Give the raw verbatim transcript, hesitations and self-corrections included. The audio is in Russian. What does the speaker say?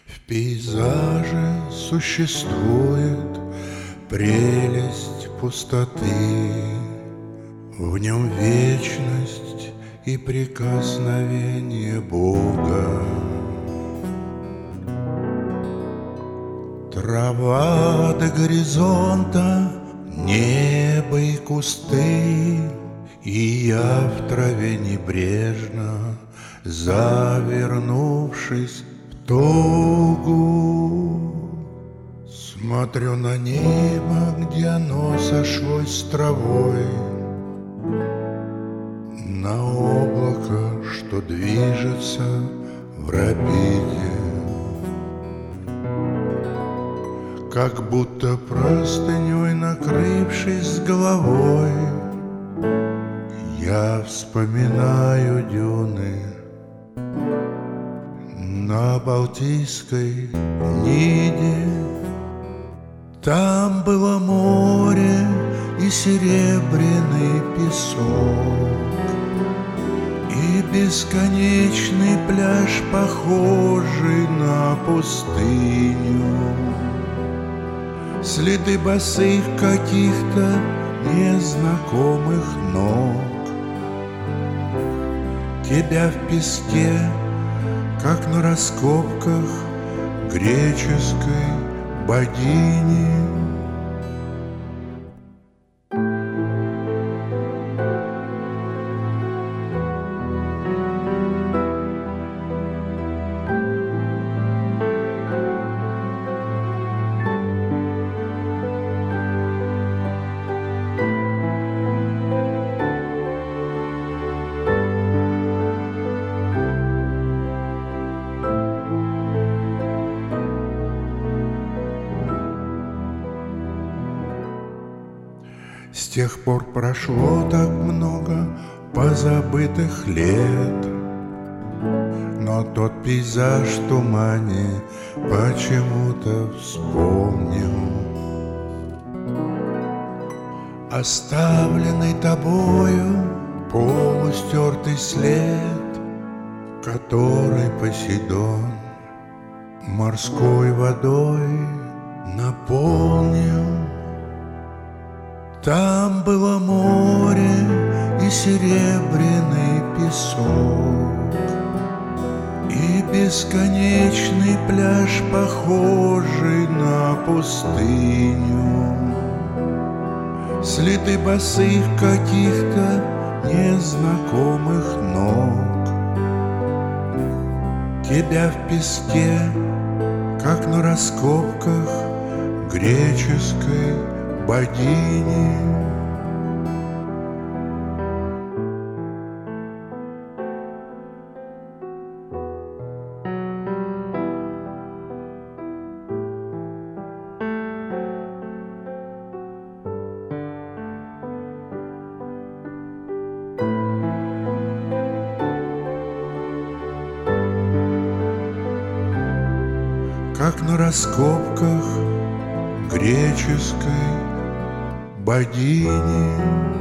В пейзаже существует прелесть пустоты, в нем вечность и прикосновение Бога. Трава до горизонта, небо и кусты, и я в траве небрежно, завернувшись в тогу, смотрю на небо, где оно сошлось с травой, на облако, что движется в рапиде, как будто простыней накрывшись с головой. Я вспоминаю дюны на Балтийской Ниде. Там было море и серебряный песок, и бесконечный пляж, похожий на пустыню, следы босых каких-то незнакомых ног. Тебя в песке, как на раскопках греческой богини. С тех пор прошло так много позабытых лет, но тот пейзаж в тумане почему-то вспомнил. Оставленный тобою полустертый след, который Посейдон морской водой наполнил. Там было море и серебряный песок, и бесконечный пляж, похожий на пустыню, следы босых каких-то незнакомых ног. Тебя в песке, как на раскопках греческой богини. Как на раскопках греческой богини.